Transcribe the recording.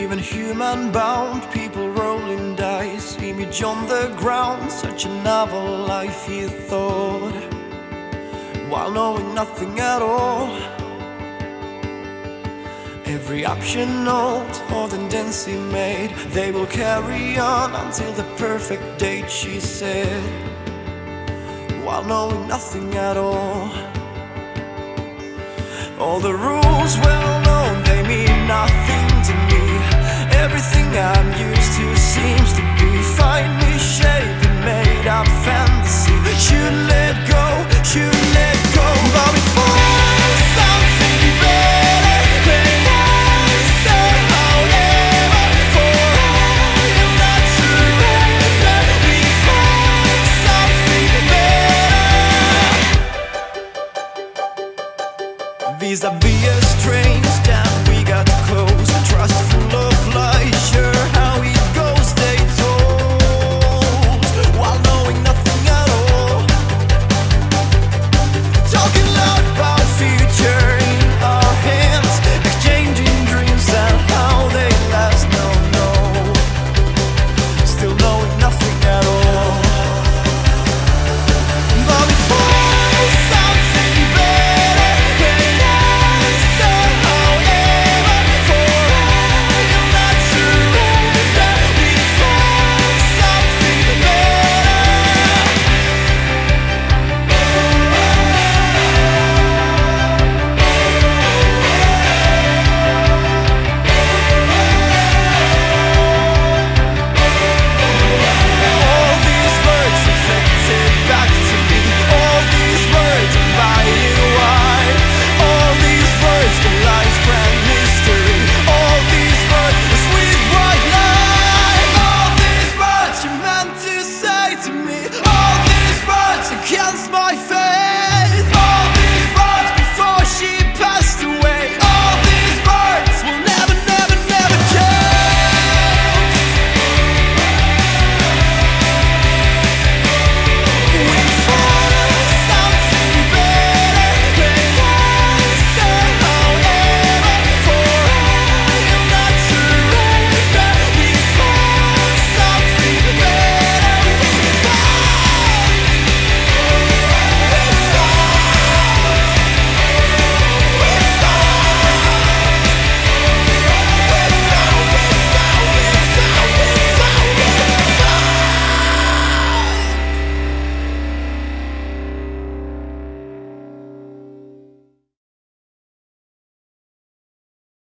Even human bound people rolling dice, image on the ground, such a novel life he thought, while knowing nothing at all. Every option note or tendency made, they will carry on until the perfect date, she said, while knowing nothing at all. All the rules, well known, they mean nothing to me. Everything I'm used to seems to be finely shaped and made up fantasy. Should let go, should let go. But before something better, when I say however, for I am not surrender. Before something better, vis-a-vis a strange down